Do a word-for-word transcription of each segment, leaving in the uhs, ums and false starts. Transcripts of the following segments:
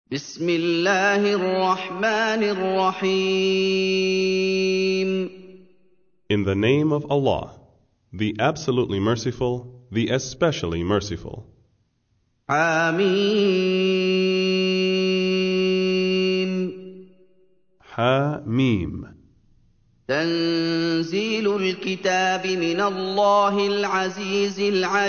بسم الله الرحمن الرحيم. In the name of Allah, the absolutely merciful, the especially merciful. حميم. Ha-Mim. تنزيل الكتاب من الله العزيز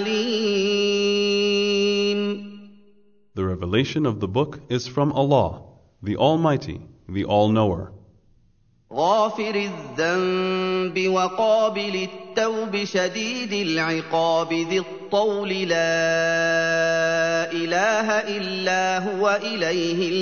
العليم. The revelation of the book is from Allah, the Almighty, the All-Knower. غافر الذنب وقابل التوب شديد العقاب ذي الطول لا إله إلا هو إليه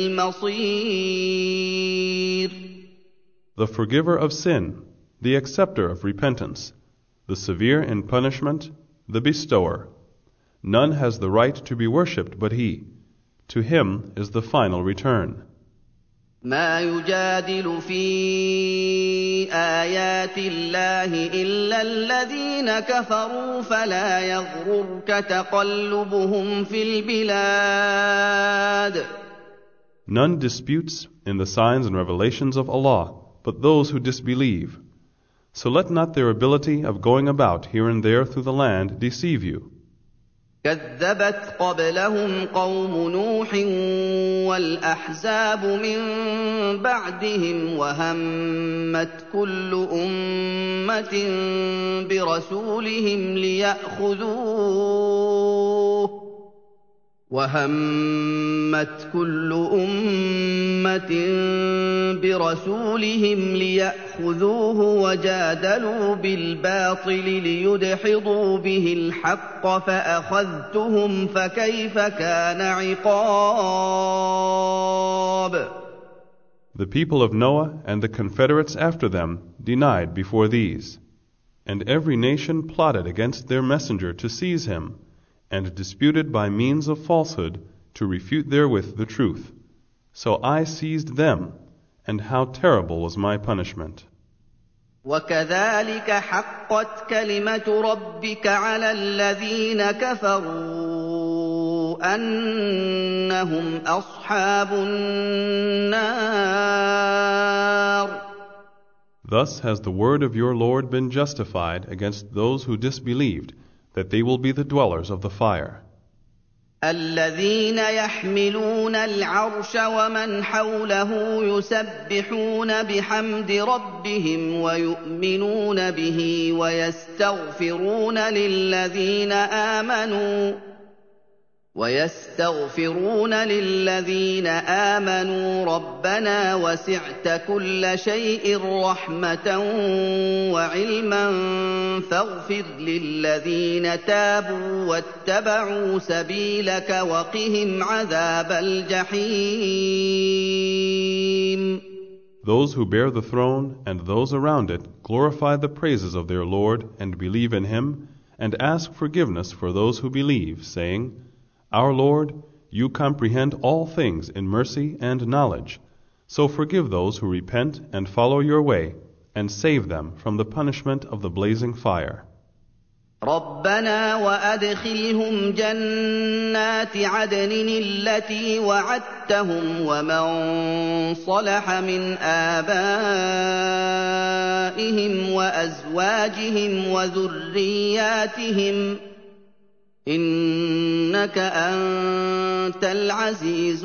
المصير. The forgiver of sin, the acceptor of repentance, the severe in punishment, the bestower. None has the right to be worshipped but He. To Him is the final return. ما يجادل في آيات الله إلا الذين كفروا فلا يغررك تقلبهم في البلاد. None disputes in the signs and revelations of Allah but those who disbelieve. So let not their ability of going about here and there through the land deceive you. كذبت قبلهم قوم نوح والأحزاب من بعدهم وهمت كل أمة برسولهم ليأخذوه وهمت كل أمة برسولهم ليأخذوه وجادلوا بالباطل ليدحضوا به الحق فأخذتهم فكيف كان عقاب. The people of Noah and the confederates after them denied before these, and every nation plotted against their messenger to seize him, and disputed by means of falsehood to refute therewith the truth. So I seized them, and how terrible was my punishment. وكذلك حقت كلمة ربك على الذين كفروا أنهم أصحاب النار. Thus has the word of your Lord been justified against those who disbelieved, that they will be the dwellers of the fire. الذين يحملون العرش ومن حوله يسبحون بحمد ربهم ويؤمنون به ويستغفرون للذين آمنوا ويستغفرون للذين آمنوا ربنا وسعت كل شيء رحمة وعلما فاغفر للذين تابوا واتبعوا سبيلك وقهم عذاب الجحيم. Those who bear the throne and those around it glorify the praises of their Lord and believe in Him, and ask forgiveness for those who believe, saying, Our Lord, you comprehend all things in mercy and knowledge, so forgive those who repent and follow your way, and save them from the punishment of the blazing fire. ربنا وأدخلهم جنات عدن التي وعدتهم ومن صلح من آبائهم وأزواجهم وذرياتهم إنك أنت العزيز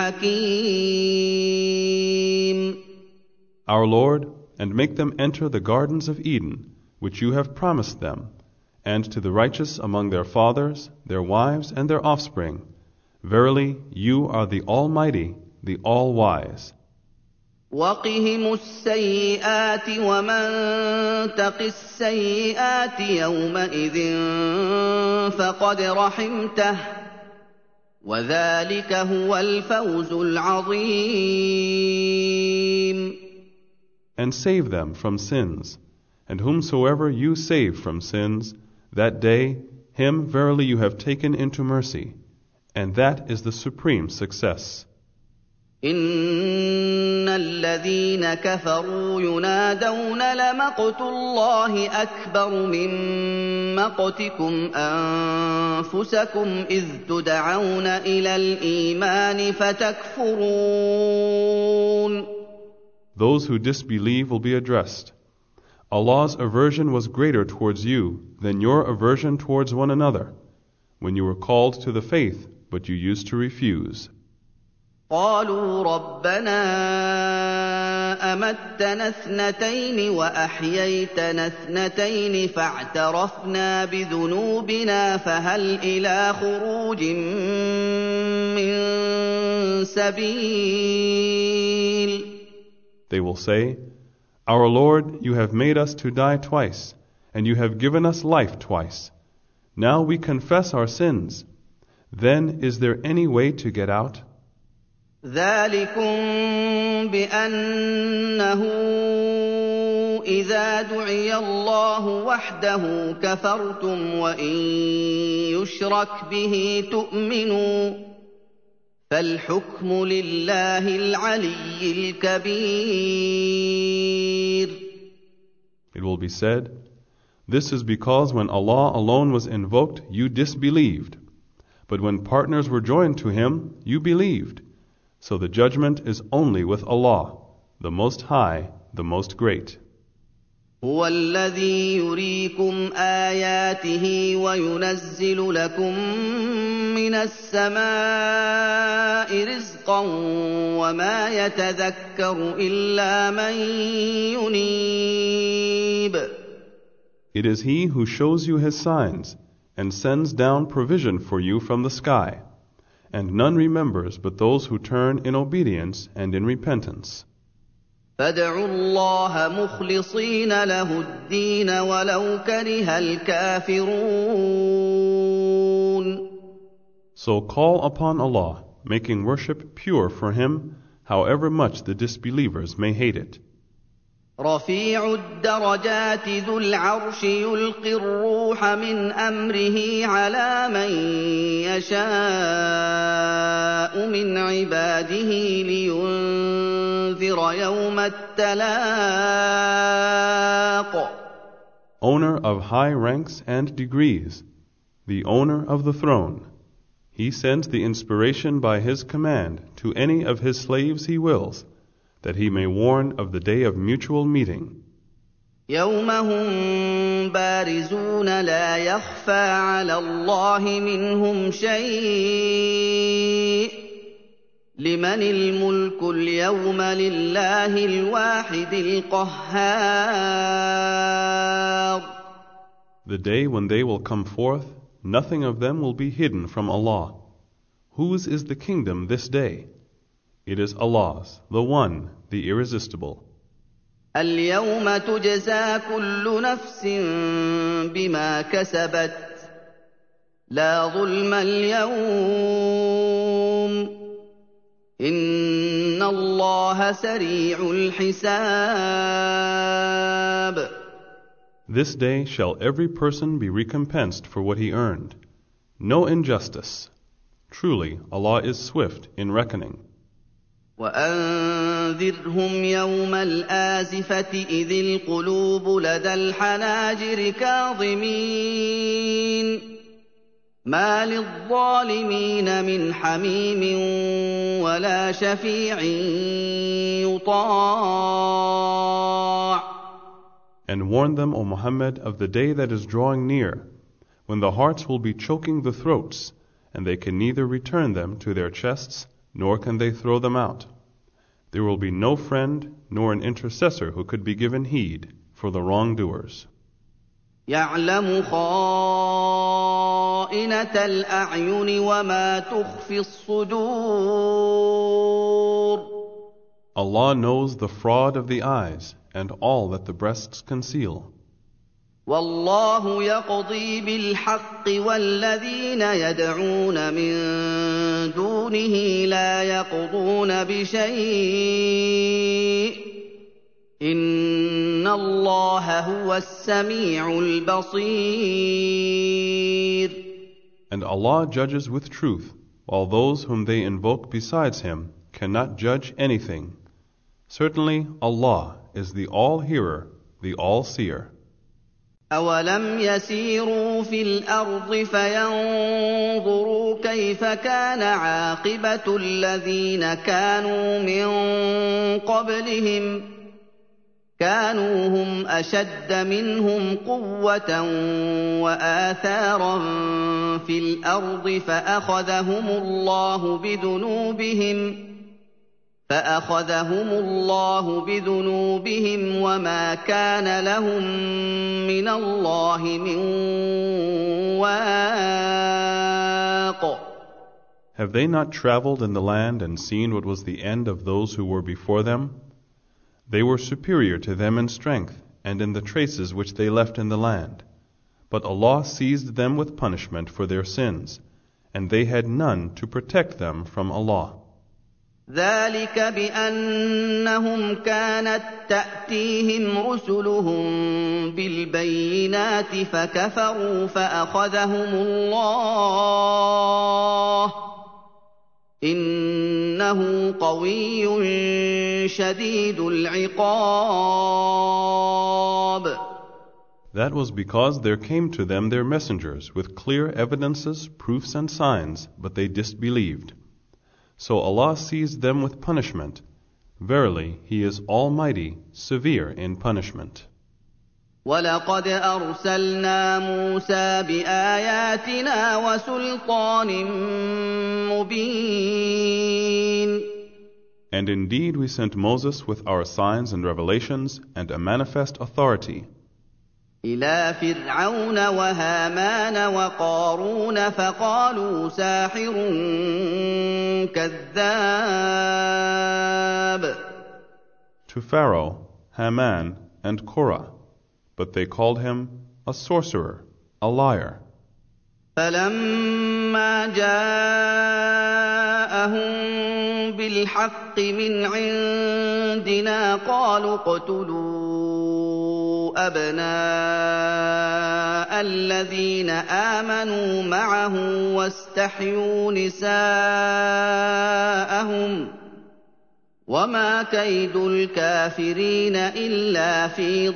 الحكيم. Our Lord, and make them enter the gardens of Eden, which you have promised them, and to the righteous among their fathers, their wives, and their offspring. Verily, you are the Almighty, the All-Wise. وقهم السيئات ومن تق السيئات يومئذ فقد رحمته وذلك هو الفوز العظيم. And save them from sins, and whomsoever you save from sins, that day, him verily you have taken into mercy, and that is the supreme success. إن الذين كفروا ينادون لمقت الله أكبر من مقتكم أنفسكم إذ تدعون إلى الإيمان فتكفرون. Those who disbelieve will be addressed. Allah's aversion was greater towards you than your aversion towards one another, when you were called to the faith, but you used to refuse. قالوا ربنا أمتنا اثنتين وأحييتنا اثنتين فاعترفنا بذنوبنا فهل إلى خروج من سبيل. They will say, Our Lord, you have made us to die twice, and you have given us life twice. Now we confess our sins. Then is there any way to get out? ذلكم بأنه إذا دعي الله وحده كفرتم وإن يشرك به تؤمنوا فالحكم لله العلي الكبير. It will be said, This is because when Allah alone was invoked, you disbelieved. But when partners were joined to Him, you believed. So the judgment is only with Allah, the Most High, the Most Great. هو الذي يريكم آياته وينزل لكم من السماء رزقا وما يتذكر إلا من ينيب. It is He who shows you His signs and sends down provision for you from the sky. And none remembers but those who turn in obedience and in repentance. فادعوا الله مخلصين له الدين ولو كره الكافرون. So call upon Allah, making worship pure for Him, however much the disbelievers may hate it. رفيع الدرجات ذو العرش يلقي الروح من أمره على من يشاء من عباده لينذر يوم التلاق. Owner of high ranks and degrees, the owner of the throne, He sends the inspiration by His command to any of His slaves He wills, that He may warn of the day of mutual meeting. يوم هم بارزون لا يخفى على الله منهم شيء لمن الملك اليوم لله الواحد القهار. The day when they will come forth, nothing of them will be hidden from Allah. Whose is the kingdom this day? It is Allah's, the One, the Irresistible. اليوم تجزى كل نفس بما كسبت لا ظلم اليوم إن الله سريع الحساب. This day shall every person be recompensed for what he earned. No injustice. Truly, Allah is swift in reckoning. وأنذرهم يوم الآزفة إذ القلوب لدى الحناجر كاظمين ما للظالمين من حميم ولا شفيع يطاع. And warn them, O Muhammad, of the day that is drawing near, when the hearts will be choking the throats, and they can neither return them to their chests, nor can they throw them out. There will be no friend nor an intercessor who could be given heed for the wrongdoers. يعلم خائنة الأعين وما تخفي الصدور. Allah knows the fraud of the eyes and all that the breasts conceal. والله يقضي بالحق والذين يدعون من دونه لا يقضون بشيء إن الله هو السميع البصير. And Allah judges with truth, while those whom they invoke besides Him cannot judge anything. Certainly Allah is the all-hearer, the all-seer. أَوَلَمْ يَسِيرُوا فِي الْأَرْضِ فَيَنظُرُوا كَيْفَ كَانَ عَاقِبَةُ الَّذِينَ كَانُوا مِن قَبْلِهِمْ ۚ كَانُوا هُمْ أَشَدَّ مِنْهُمْ قُوَّةً وَآثَارًا فِي الْأَرْضِ فَأَخَذَهُمُ اللَّهُ بِذُنُوبِهِمْ فَأَخَذَهُمُ اللَّهُ بِذُنُوبِهِمْ وَمَا كَانَ لَهُم مِّنَ اللَّهِ مِن وَاقٍ. Have they not traveled in the land and seen what was the end of those who were before them? They were superior to them in strength and in the traces which they left in the land. But Allah seized them with punishment for their sins, and they had none to protect them from Allah. ذَلِكَ بِأَنَّهُمْ كَانَت تَّأْتِيهِمْ رُسُلُهُم بِالْبَيِّنَاتِ فَكَفَرُوا فَأَخَذَهُمُ اللَّهُ ۚ إِنَّهُ قَوِيٌّ شَدِيدُ الْعِقَابِ. That was because there came to them their messengers with clear evidences, proofs and signs, but they disbelieved. So Allah seized them with punishment. Verily, He is Almighty, severe in punishment. وَلَقَدْ أَرْسَلْنَا مُوسَىٰ بِآيَاتِنَا وَسُلْطَانٍ مُّبِينٍ. And indeed we sent Moses with our signs and revelations and a manifest authority. إِلَىٰ فِرْعَوْنَ وَهَامَانَ وَقَارُونَ فَقَالُوا سَاحِرٌ كَذَّابٌ. To Pharaoh, Haman, and Korah, but they called him a sorcerer, a liar. فَلَمَّا جَاءَهُم بِالْحَقِّ مِنْ عِندِنَا قَالُوا اقْتُلُوا أَبْنَاءَ الَّذِينَ آمَنُوا مَعَهُ وَاسْتَحْيُوا نِسَاءَهُمْ ۚ وَمَا كَيْدُ الْكَافِرِينَ إِلَّا فِي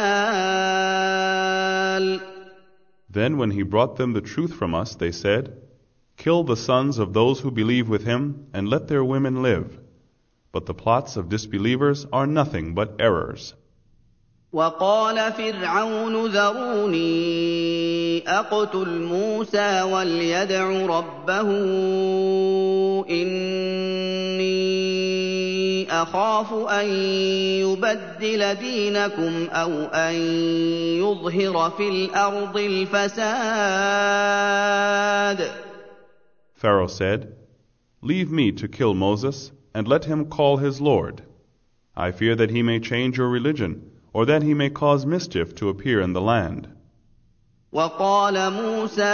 ضَلَالٍ. Then when he brought them the truth from us, they said, Kill the sons of those who believe with him, and let their women live. But the plots of disbelievers are nothing but errors. وَقَالَ فِرْعَوْنُ ذَرُونِي أَقْتُلْ مُوسَىٰ وَلْيَدْعُ رَبَّهُ إِنِّي أَخَافُ أَن يُبَدِّلَ دِينَكُمْ أَوْ أَن يُظْهِرَ فِي الْأَرْضِ الْفَسَادَ. Pharaoh said, Leave me to kill Moses, and let him call his Lord. I fear that he may change your religion, or that he may cause mischief to appear in the land. وَقَالَ مُوسَىٰ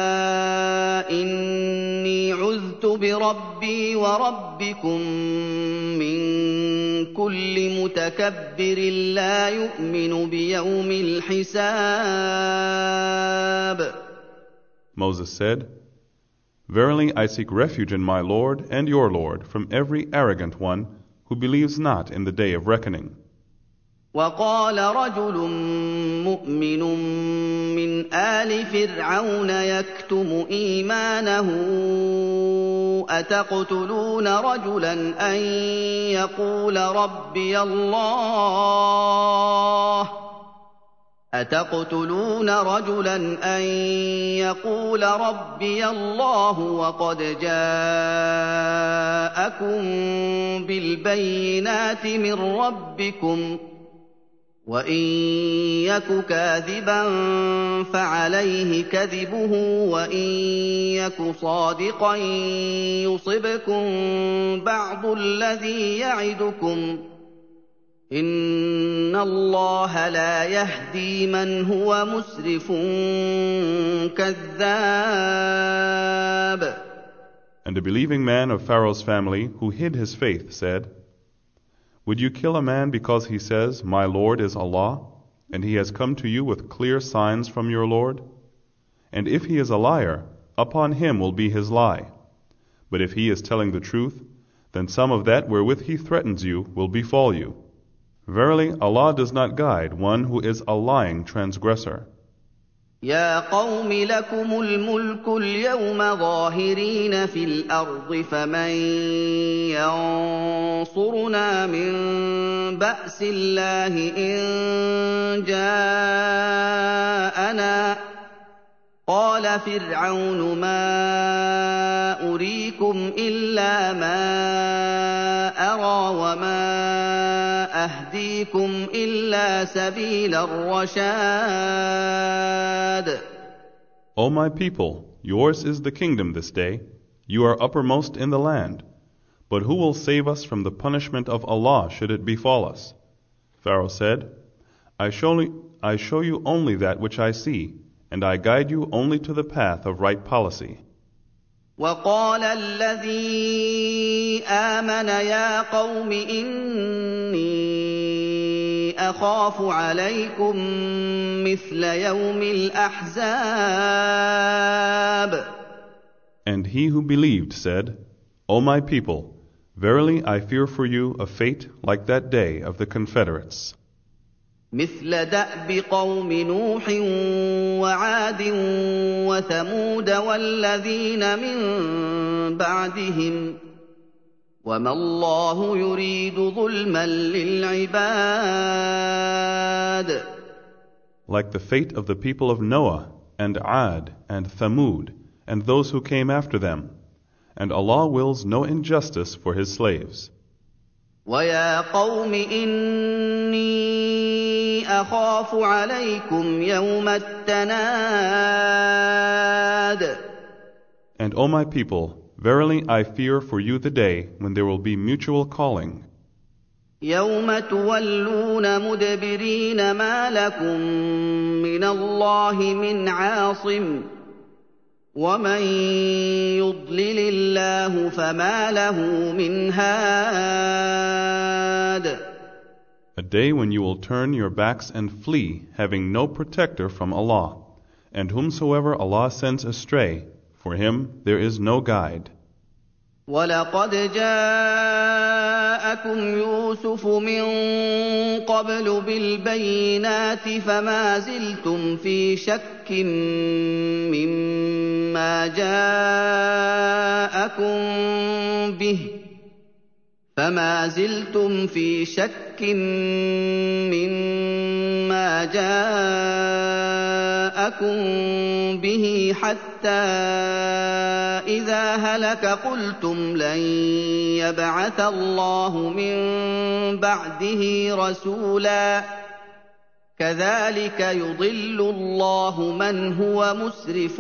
إِنِّي عُذْتُ بِرَبِّي وَرَبِّكُم مِّن كُلِّ مُتَكَبِّرٍ لَّا يُؤْمِنُ بِيَوْمِ الْحِسَابِ. Moses said, Verily I seek refuge in my Lord and your Lord from every arrogant one who believes not in the day of reckoning. وَقَالَ رَجُلٌ مُّؤْمِنٌ مِّنْ آلِ فِرْعَوْنَ يَكْتُمُ إِيمَانَهُ أَتَقْتُلُونَ رَجُلًا أَن يَقُولَ رَبِّيَ اللَّهُ أَتَقْتُلُونَ رَجُلًا أَن يَقُولَ رَبِّيَ اللَّهُ وَقَدْ جَاءَكُم بِالْبَيِّنَاتِ مِن رَّبِّكُمْ ۖ وَإِن يَكُ كَاذِبًا فَعَلَيْهِ كَذِبُهُ وَإِن يَكُ صَادِقًا يُصِبْكُم بَعْضُ الَّذِي يَعِدُكُمْ ۖ إِنَّ اللَّهَ لَا يَهْدِي مَنْ هُوَ مُسْرِفٌ كَذَّابٌ. And a believing man of Pharaoh's family who hid his faith said, Would you kill a man because he says, My Lord is Allah, and he has come to you with clear signs from your Lord? And if he is a liar, upon him will be his lie. But if he is telling the truth, then some of that wherewith he threatens you will befall you. Verily, Allah does not guide one who is a lying transgressor. يا قوم لكم الملك اليوم ظاهرين في الأرض فمن ينصرنا من بأس الله إن جاءنا قال فرعون ما أريكم إلا ما أرى وما أهديكم إلا سبيل الرشاد. O my people, yours is the kingdom this day. You are uppermost in the land. But who will save us from the punishment of Allah should it befall us? Pharaoh said, I show, I show you only that which I see, and I guide you only to the path of right policy. وقال الذي آمن يا قوم إني أخاف عليكم مثل يوم الأحزاب. And he who believed said, O my people, verily I fear for you a fate like that day of the confederates. مثل دأب قوم نوح وعاد وثمود والذين من بعدهم وما الله يريد ظلما للعباد. Like the fate of the people of Noah and Ad and Thamud and those who came after them, and Allah wills no injustice for His slaves. وَيَا قَوْمِ إِنِّي أَخَافُ عَلَيْكُمْ يَوْمَ التَّنَادِ. And O my people, verily I fear for you the day when there will be mutual calling. يَوْمَ تُوَلُّونَ مُدْبِرِينَ مَا لَكُم مِّنَ اللَّهِ مِنْ عَاصِمٍ وَمَن يُضْلِلِ اللَّهُ فَمَا لَهُ مِنْ هَادٍ. A day when you will turn your backs and flee, having no protector from Allah, and whomsoever Allah sends astray, for him there is no guide. وَلَقَدْ جَاءَكُمْ يُوسُفُ مِن قَبْلُ بِالْبَيِّنَاتِ فَمَا زِلْتُمْ فِي شَكٍّ مِّمَّا جَاءَكُم بِهِ فَمَا زِلْتُمْ فِي شَكٍّ مِّمَّا جَاءَكُم بِهِ حَتَّىٰ إِذَا هَلَكَ قُلْتُمْ لَن يَبْعَثَ اللَّهُ مِن بَعْدِهِ رَسُولًا كَذَٰلِكَ يُضِلُّ اللَّهُ مَنْ هُوَ مُسْرِفٌ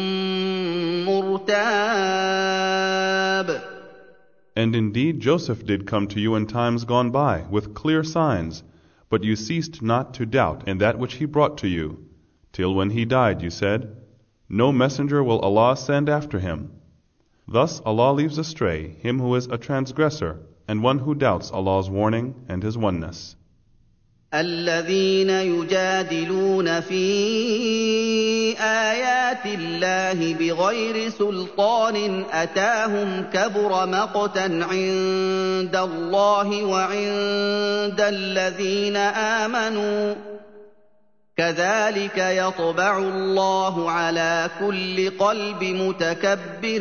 مُّرْتَابٌ. And indeed Joseph did come to you in times gone by with clear signs, but you ceased not to doubt in that which he brought to you, till when he died you said, No messenger will Allah send after him. Thus Allah leaves astray him who is a transgressor and one who doubts Allah's warning and His oneness. الذين يجادلون في آيات الله بغير سلطان أتاهم كبر مقتا عند الله وعند الذين آمنوا كذلك يطبع الله على كل قلب متكبر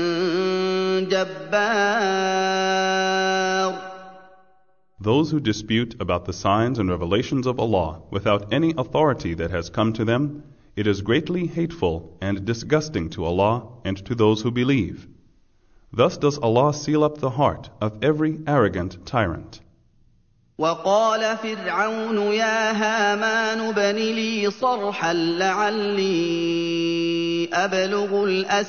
جبار. Those who dispute about the signs and revelations of Allah without any authority that has come to them, it is greatly hateful and disgusting to Allah and to those who believe. Thus does Allah seal up the heart of every arrogant tyrant. وقال فرعون يا هامان ابن لي صرحا لعلي أبلغ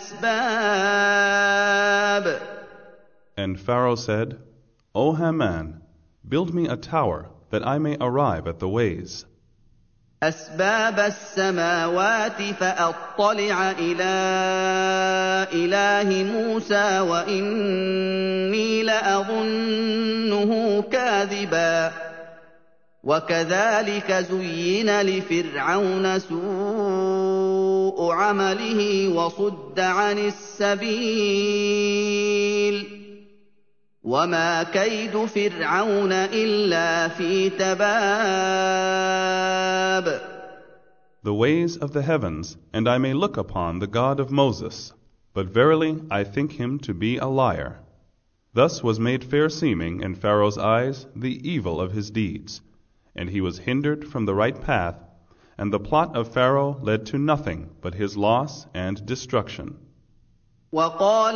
الأسباب. And Pharaoh said, O Haman, build me a tower that I may arrive at the ways. أسباب السماوات فأطلع إلى إله موسى وإني لأظنه كاذبا وكذلك زين لفرعون سوء عمله وصد عن السبيل وما كيد فرعون إلا في تباب. The ways of the heavens, and I may look upon the God of Moses, but verily I think him to be a liar. Thus was made fair seeming in Pharaoh's eyes the evil of his deeds, and he was hindered from the right path, and the plot of Pharaoh led to nothing but his loss and destruction. وقال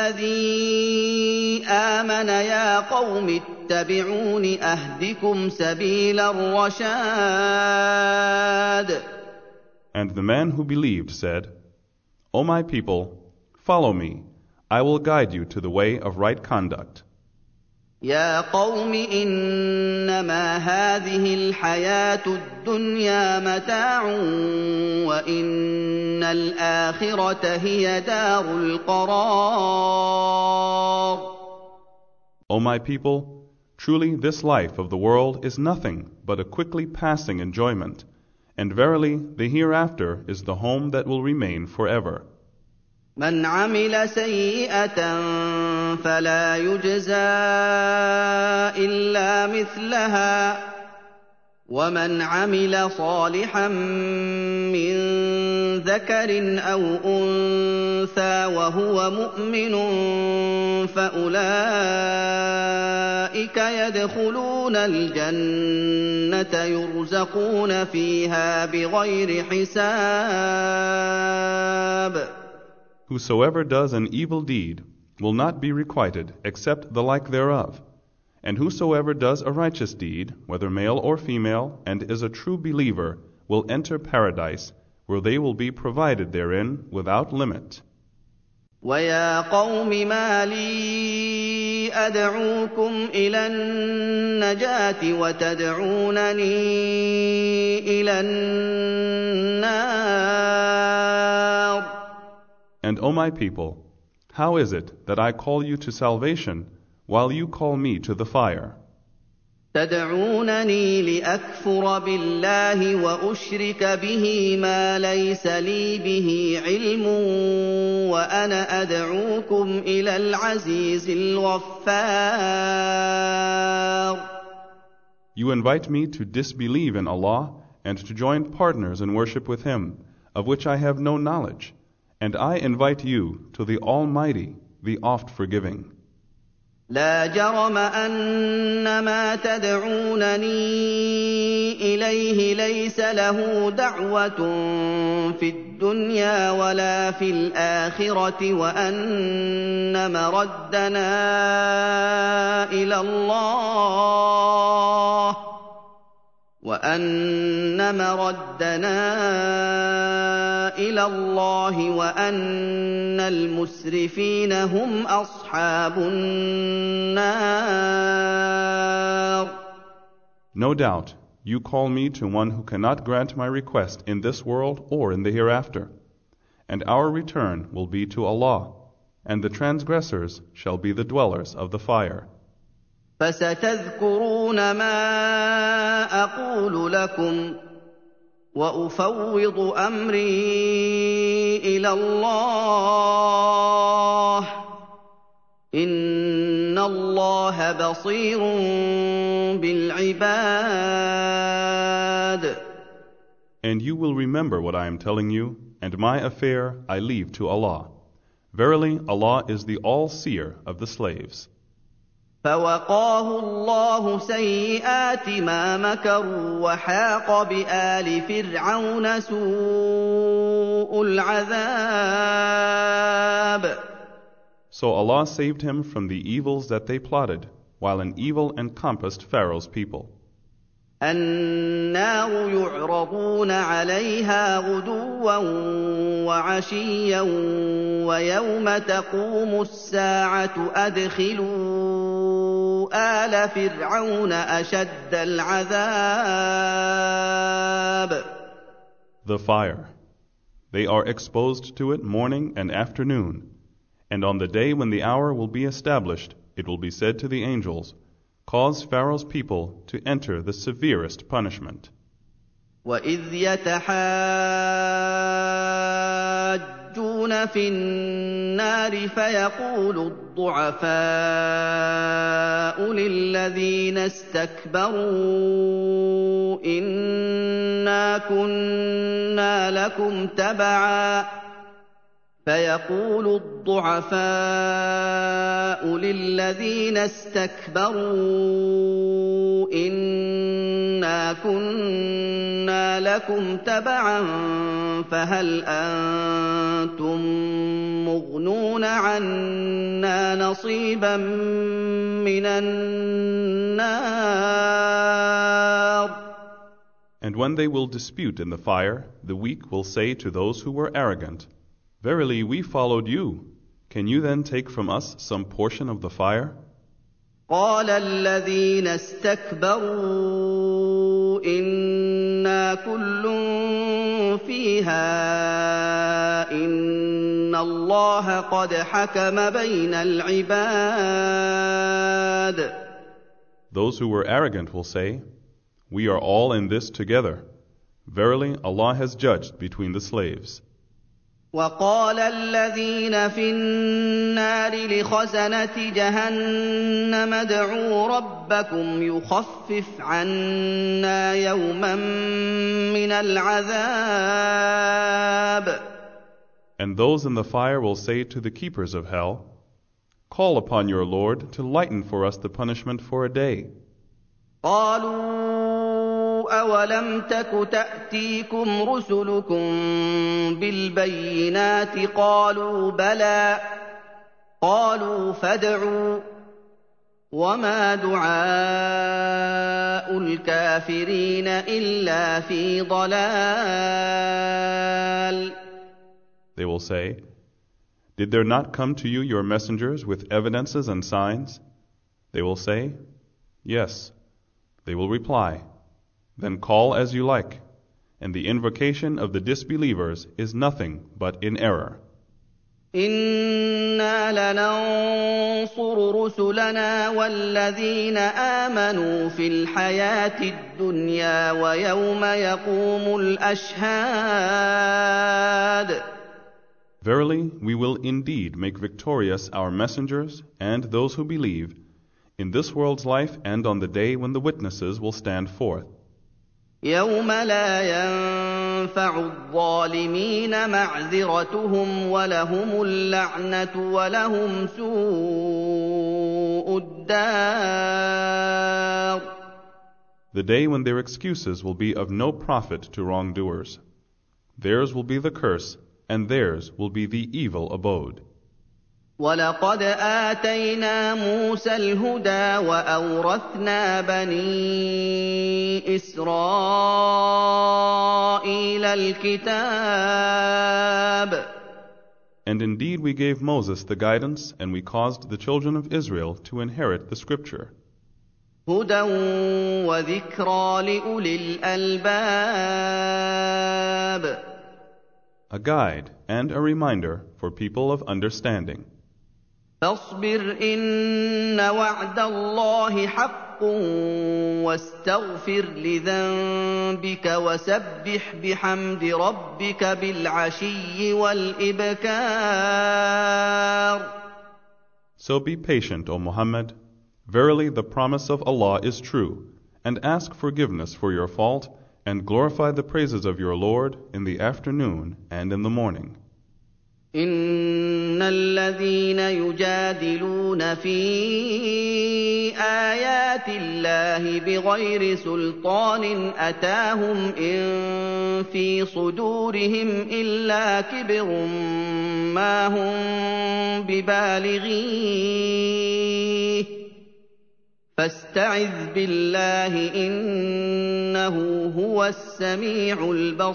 الذي آمن يا قوم اتبعون أهدكم سبيل الرشاد. And the man who believed said, O my people, follow me, I will guide you to the way of right conduct. يا قوم إنما هذه الحياة الدنيا متاع وإن الآخرة هي دار القرار. O my people, truly this life of the world is nothing but a quickly passing enjoyment, and verily the hereafter is the home that will remain forever. من عمل سيئة فلا يجزى إلا مثلها ومن عمل صالحا من ذكر أو أنثى وهو مؤمن فأولئك يدخلون الجنة يرزقون فيها بغير حساب. Whosoever does an evil deed will not be requited except the like thereof, and whosoever does a righteous deed, whether male or female, and is a true believer, will enter paradise, where they will be provided therein without limit. وَيَا قَوْمِ مَا لِي أَدْعُوكُمْ إِلَى النَّجَاةِ وَتَدْعُونَنِي إِلَى النَّارِ. And O my people, how is it that I call you to salvation, while you call me to the fire? تدعونني لأكفر بالله وأشرك به ما ليس لي به علم وأنا أدعوكم إلى العزيز الغفار. You invite me to disbelieve in Allah and to join partners in worship with Him, of which I have no knowledge. And I invite you to the Almighty, the oft-forgiving. لا جرم أن ما تدعونني إليه ليس له دعوة في الدنيا ولا في الآخرة وأن مردنا إلى الله وأن مردنا إلى الله وأن المسرفين هم أصحاب النار. No doubt, you call me to one who cannot grant my request in this world or in the hereafter, and our return will be to Allah, and the transgressors shall be the dwellers of the fire. فستذكرون ما أقول لكم وأفوض أمري إلى الله إن الله بصير بالعباد. And you will remember what I am telling you, and my affair I leave to Allah. Verily, Allah is the all-seer of the slaves. فوقاه الله سيئات ما مكروا وحاق بآل فرعون سوء العذاب. So Allah saved him from the evils that they plotted, while an evil encompassed Pharaoh's people. النار يعرضون عليها غدوا وعشيا ويوم تقوم الساعة أدخلوا آل فرعون أشد العذاب. The fire. They are exposed to it morning and afternoon. And on the day when the hour will be established, it will be said to the angels, cause Pharaoh's people to enter the severest punishment. وَإِذْ يَتَحَاجُّونَ يسقون في النار فيقول الضعفاء للذين استكبروا إنا كنا لكم تبعا فيقول الضعفاء للذين استكبروا إنا كنا لكم تبعا فهل أنتم مغنون عنا نصيبا من النار. And when they will dispute in the fire, the weak will say to those who were arrogant, Verily we followed you. Can you then take from us some portion of the fire? قال الذين استكبروا إنا كل فيها إن الله قد حكم بين العباد. Those who were arrogant will say, We are all in this together. Verily Allah has judged between the slaves. وقال الذين في النار لخزنة جهنم ادعوا ربكم يخفف عنا يوما من العذاب. And those in the fire will say to the keepers of hell, Call upon your Lord to lighten for us the punishment for a day. قالوا أولم تك تأتيكم رسلكم بالبينات قالوا بلى قالوا فادعوا وما دعاء الكافرين إلا في ضلال. They will say, Did there not come to you your messengers with evidences and signs? They will say, Yes. They will reply, Then call as you like, and the invocation of the disbelievers is nothing but in error. إنا لننصر رسلنا والذين آمنوا في الحياة الدنيا ويوم يقوم الأشهاد. Verily, we will indeed make victorious our messengers and those who believe in this world's life and on the day when the witnesses will stand forth. يوم لا ينفع الظالمين معذرتهم ولهم اللعنة ولهم سوء الدار. The day when their excuses will be of no profit to wrongdoers. Theirs will be the curse, and theirs will be the evil abode. وَلَقَدْ آتَيْنَا مُوسَى الْهُدَىٰ وَأَوْرَثْنَا بَنِي إِسْرَائِيلَ الْكِتَابَ. And indeed we gave Moses the guidance, and we caused the children of Israel to inherit the scripture. هُدًى وَذِكْرَىٰ لِأُولِي الْأَلْبَابِ. A guide and a reminder for people of understanding. فاصبر إن وعد الله حق واستغفر لذنبك وسبح بحمد ربك بالعشي والإبكار. So be patient, O Muhammad. Verily the promise of Allah is true, and ask forgiveness for your fault, and glorify the praises of your Lord in the afternoon and in the morning. إن الذين يجادلون في آيات الله بغير سلطان أتاهم إن في صدورهم إلا كبر ما هم ببالغيه فاستعذ بالله إنه هو السميع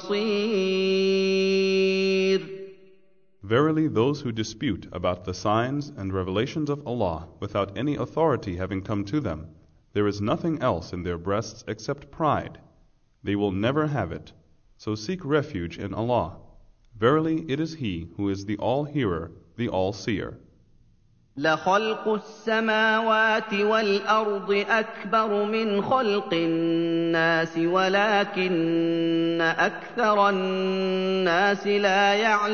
البصير. Verily, those who dispute about the signs and revelations of Allah without any authority having come to them, there is nothing else in their breasts except pride. They will never have it. So seek refuge in Allah. Verily, it is He who is the All-Hearer, the All-Seer. لخلق السماوات والأرض أكبر من خلق الناس ولكن أكثر الناس لا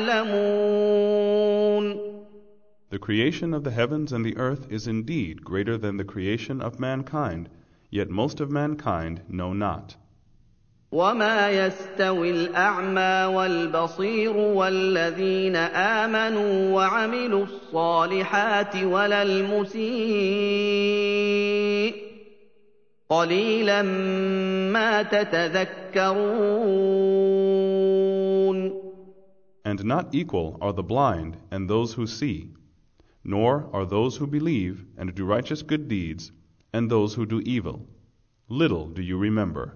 يعلمون. The creation of the heavens and the earth is indeed greater than the creation of mankind, yet most of mankind know not. وما يستوي الأعمى والبصير والذين آمنوا وعملوا الصالحات ولا المسيء قليلا ما تتذكرون. And not equal are the blind and those who see, nor are those who believe and do righteous good deeds and those who do evil. Little do you remember.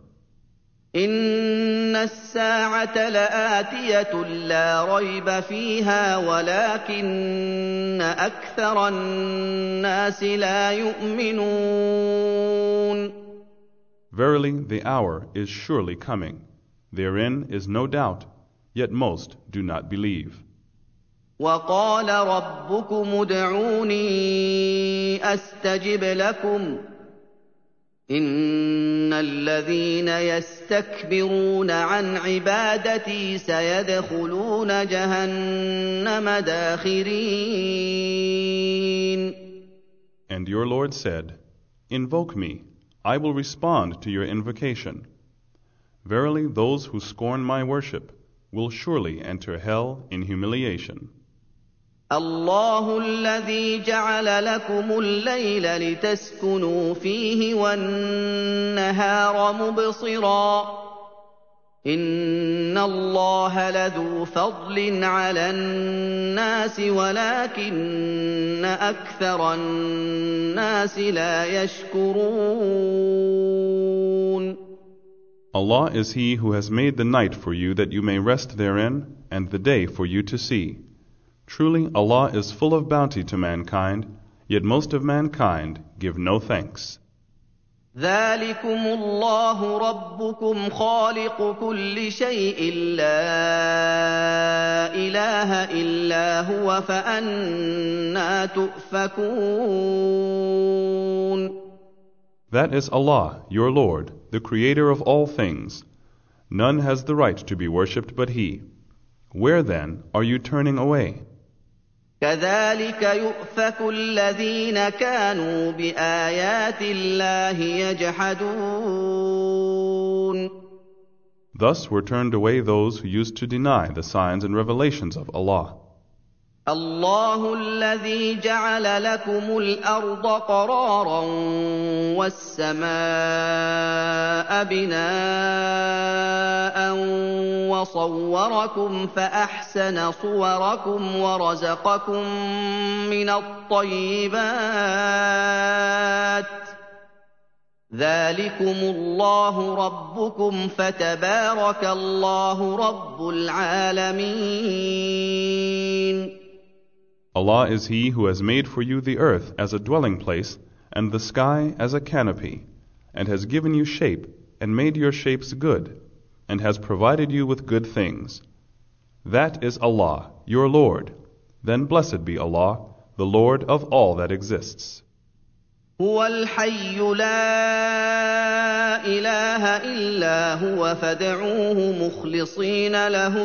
إن الساعة لآتية لا ريب فيها ولكن أكثر الناس لا يؤمنون. Verily, the hour is surely coming. Therein is no doubt, yet most do not believe. وقال ربكم ادعوني أستجب لكم إن الذين يستكبرون عن عبادتي سيدخلون جهنم داخرين. And your Lord said, Invoke me, I will respond to your invocation. Verily, those who scorn my worship will surely enter hell in humiliation. الله الذي جعل لكم الليل لتسكنوا فيه والنهار مبصرا إن الله لذو فضل على الناس ولكن أكثر الناس لا يشكرون. Allah is He who has made the night for you that you may rest therein, and the day for you to see. Truly, Allah is full of bounty to mankind, yet most of mankind give no thanks. ذلكم الله ربكم خالق كل شيء لا إله إلا هو فأنى تؤفكون. That is Allah, your Lord, the Creator of all things. None has the right to be worshipped but He. Where then are you turning away? كذلك يؤفك الذين كانوا بآيات الله يجحدون. Thus were turned away those who used to deny the signs and revelations of Allah. الله الذي جعل لكم الأرض قرارا والسماء بناء وصوركم فأحسن صوركم ورزقكم من الطيبات ذلكم الله ربكم فتبارك الله رب العالمين. Allah is He who has made for you the earth as a dwelling place and the sky as a canopy, and has given you shape and made your shapes good, and has provided you with good things. That is Allah, your Lord. Then blessed be Allah, the Lord of all that exists. هو الحي لا إله إلا هو فادعوه مخلصين له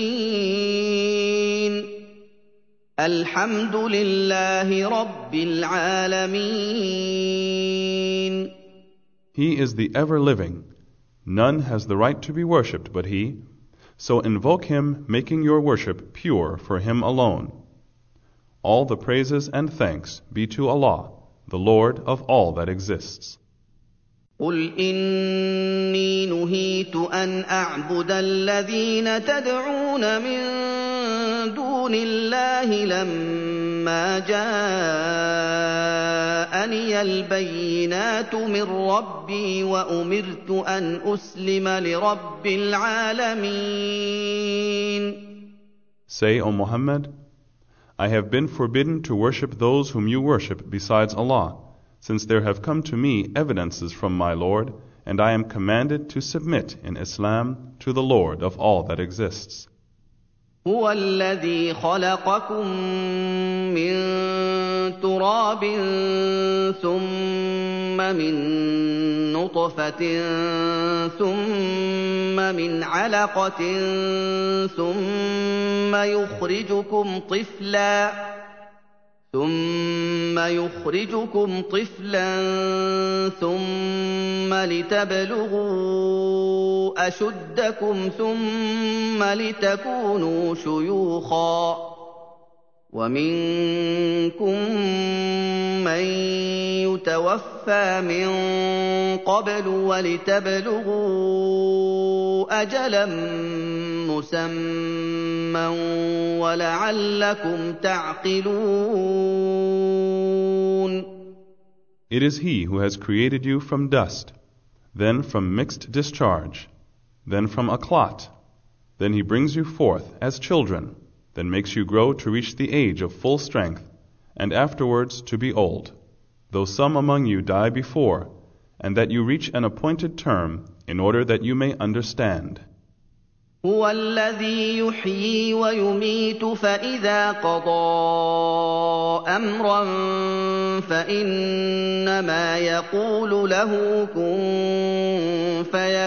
الدين الحمد لله رب العالمين. He is the ever-living. None has the right to be worshipped but He. So invoke Him, making your worship pure for Him alone. All the praises and thanks be to Allah, the Lord of all that exists. قل إني نهيت أن أعبد الذين تدعون من دون الله لما جاءني البينات من ربي وأمرت أن أسلم لرب العالمين. Say, O Muhammad, I have been forbidden to worship those whom you worship besides Allah, since there have come to me evidences from my Lord, and I am commanded to submit in Islam to the Lord of all that exists. هو الذي خلقكم من تراب ثم من نطفة ثم من علقة ثم يخرجكم طفلا ثم يخرجكم طفلا ثم لتبلغوا أشدكم ثم لتكونوا شيوخا ومنكم من يتوفى من قبل ولتبلغوا أجلا مسمى ولعلكم تعقلون. It is He who has created you from dust, then from mixed discharge, then from a clot. Then He brings you forth as children, then makes you grow to reach the age of full strength, and afterwards to be old, though some among you die before, and that you reach an appointed term in order that you may understand. هو الذي يحيي ويميت فإذا قضى أمرا فإنما يقول له كن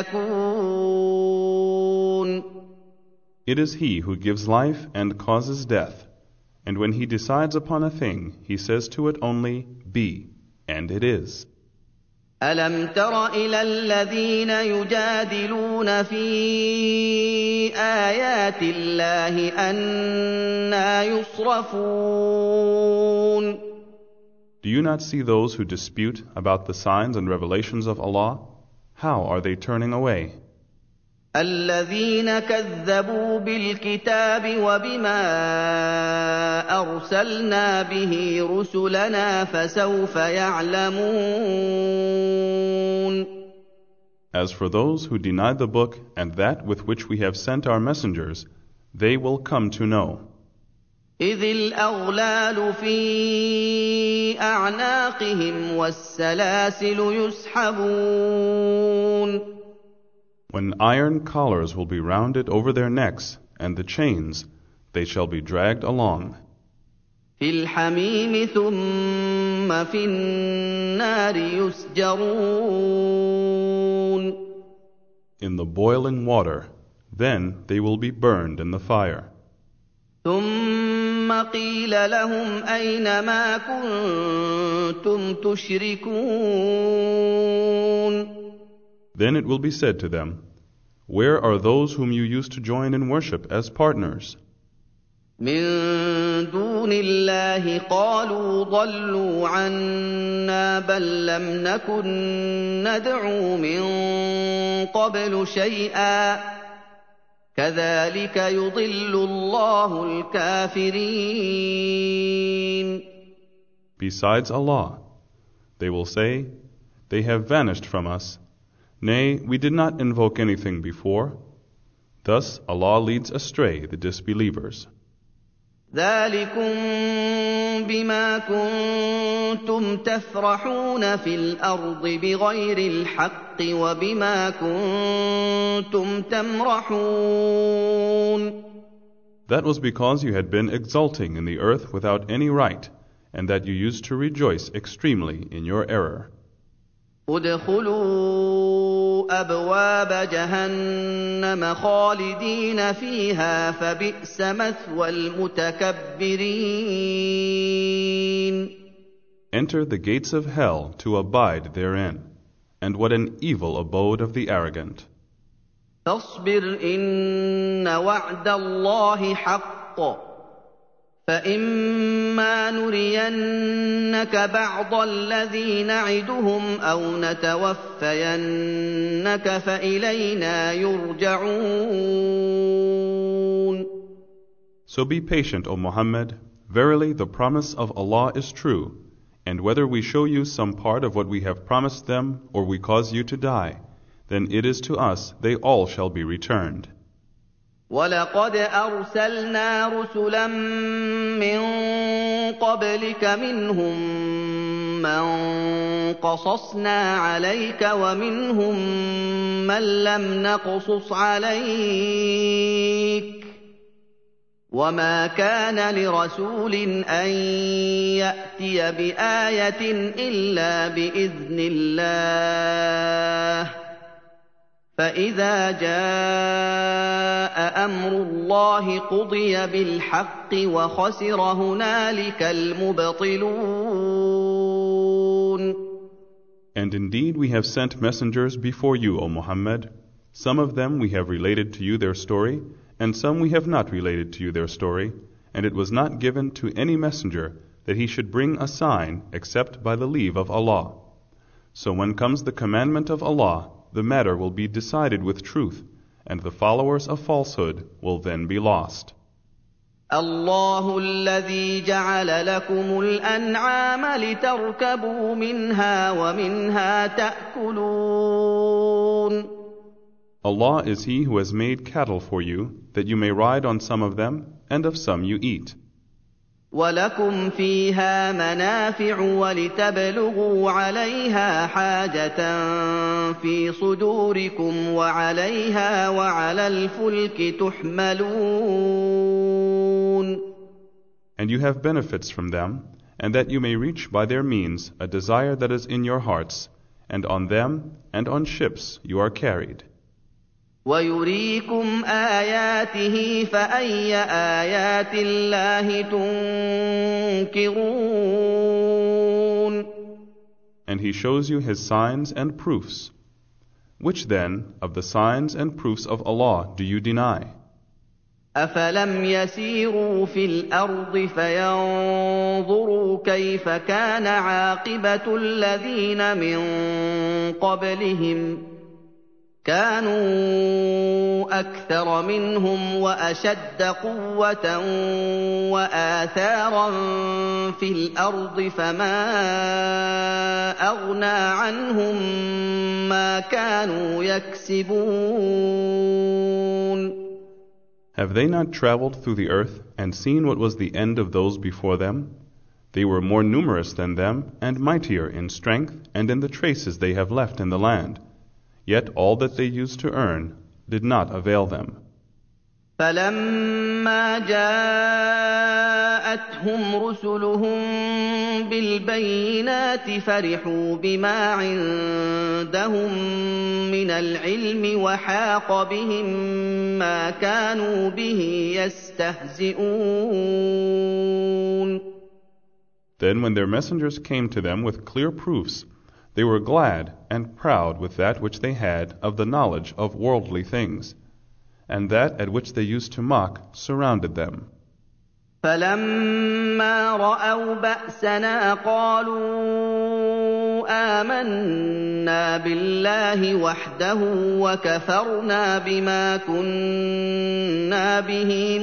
فيكون. It is He who gives life and causes death, and when He decides upon a thing, He says to it only, Be, and it is. أَلَمْ تَرَ إِلَى الَّذِينَ يُجَادِلُونَ فِي آيَاتِ اللَّهِ أَنَّىٰ يُصْرَفُونَ. Do you not see those who dispute about the signs and revelations of Allah? How are they turning away? الَّذِينَ كَذَّبُوا بِالْكِتَابِ وَبِمَا أَرْسَلْنَا بِهِ رُسُلَنَا فَسَوْفَ يَعْلَمُونَ. As for those who deny the book and that with which we have sent our messengers, they will come to know. إِذِ الْأَغْلَالُ فِي أَعْنَاقِهِمْ وَالسَّلَاسِلُ يُسْحَبُونَ. When iron collars will be rounded over their necks, and the chains, they shall be dragged along. فِي الْحَمِيمِ ثُمَّ فِي النَّارِ يُسْجَرُونَ. In the boiling water, then they will be burned in the fire. ثُمَّ قِيلَ لَهُمْ أَيْنَ مَا كُنتُمْ تُشْرِكُونَ. Then it will be said to them, Where are those whom you used to join in worship as partners? مِن دُونِ اللَّهِ قَالُوا ضَلُّوا عَنَّا بَل لَّمْ نَكُن نَّدْعُو مِن قَبْلُ شَيْئًا كَذَٰلِكَ يُضِلُّ اللَّهُ الْكَافِرِينَ. Besides Allah, they will say, They have vanished from us. Nay, we did not invoke anything before. Thus Allah leads astray the disbelievers. ذَٰلِكُم بِمَا كُنتُمْ تَفْرَحُونَ فِي الْأَرْضِ بِغَيْرِ الْحَقِّ وَبِمَا كُنتُمْ تَمْرَحُونَ. That was because you had been exulting in the earth without any right, and that you used to rejoice extremely in your error. ادخلوا أبواب جهنم خالدين فيها فبئس مثوى المتكبرين. Enter the gates of hell to abide therein, and what an evil abode of the arrogant. فاصبر إن وعد الله حق فإما نرينك بعض الذي نعدهم أو نتوفينك فإلينا يرجعون. So be patient, O Muhammad. Verily the promise of Allah is true, and whether we show you some part of what we have promised them or we cause you to die, then it is to us they all shall be returned. وَلَقَدْ أَرْسَلْنَا رُسُلًا مِّن قَبْلِكَ مِنْهُم مَّن قَصَصْنَا عَلَيْكَ وَمِنْهُم مَّن لَّمْ نَقْصُصْ عَلَيْكَ ۗ وما كان لرسول أن يأتي بآية إلا بإذن الله فإذا جاء أمر الله قضي بالحق وخسر هنالك المبطلون. And indeed we have sent messengers before you, O Muhammad. Some of them we have related to you their story, and some we have not related to you their story, and it was not given to any messenger that he should bring a sign except by the leave of Allah. So when comes the commandment of Allah, the matter will be decided with truth, and the followers of falsehood will then be lost. الله الذي جعل لكم الأنعام لتركبوا منها ومنها تأكلون. Allah is He who has made cattle for you, that you may ride on some of them, and of some you eat. وَلَكُمْ فِيهَا مَنَافِعُ وَلِتَبْلُغُوا عَلَيْهَا حَاجَةً فِي صُدُورِكُمْ وَعَلَيْهَا وَعَلَى الْفُلْكِ تُحْمَلُونَ. And you have benefits from them, and that you may reach by their means a desire that is in your hearts, and on them and on ships you are carried. وَيُرِيكُمْ آيَاتِهِ فَأَيَّ آيَاتِ اللَّهِ تُنكِرُونَ. And He shows you His signs and proofs. Which then of the signs and proofs of Allah do you deny? أَفَلَمْ يَسِيرُوا فِي الْأَرْضِ فَيَنظُرُوا كَيْفَ كَانَ عَاقِبَةُ الَّذِينَ مِن قَبْلِهِمْ كانوا أكثر منهم وأشد قوة وآثارا في الأرض فما أغنى عنهم ما كانوا يكسبون. Have they not traveled through the earth and seen what was the end of those before them? They were more numerous than them and mightier in strength and in the traces they have left in the land. Yet all that they used to earn did not avail them. فَلَمَّا جَاءَتْهُمْ رُسُلُهُم بِالْبَيِّنَاتِ فَرِحُوا بِمَا عِندَهُم مِّنَ الْعِلْمِ وَحَاقَ بِهِم مَّا كَانُوا بِهِ يَسْتَهْزِئُونَ. Then when their messengers came to them with clear proofs, they were glad and proud with that which they had of the knowledge of worldly things, and that at which they used to mock surrounded them. فَلَمَّا رَأَوْا بَأْسَنَا قَالُوا آمَنَّا بِاللَّهِ وَحْدَهُ وَكَفَرْنَا بِمَا كُنَّا بِهِ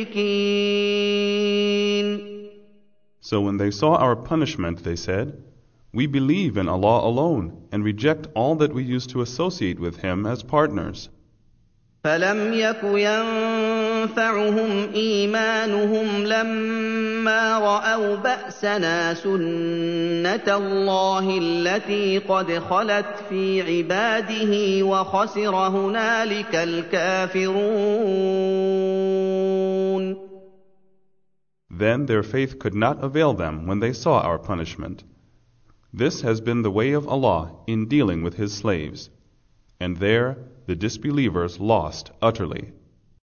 مُشْرِكِينَ. So when they saw our punishment, they said, "We believe in Allah alone and reject all that we used to associate with Him as partners." فَلَمْ يَكُ يَنفَعُهُمْ إِيمَانُهُمْ لَمَّا رَأَوْا بَأْسَنَا سُنَّتَ اللَّهِ الَّتِي قَدْ خَلَتْ فِي عِبَادِهِ وَخَسِرَ هُنَالِكَ الْكَافِرُونَ. Then their faith could not avail them when they saw our punishment. This has been the way of Allah in dealing with His slaves, and there the disbelievers lost utterly.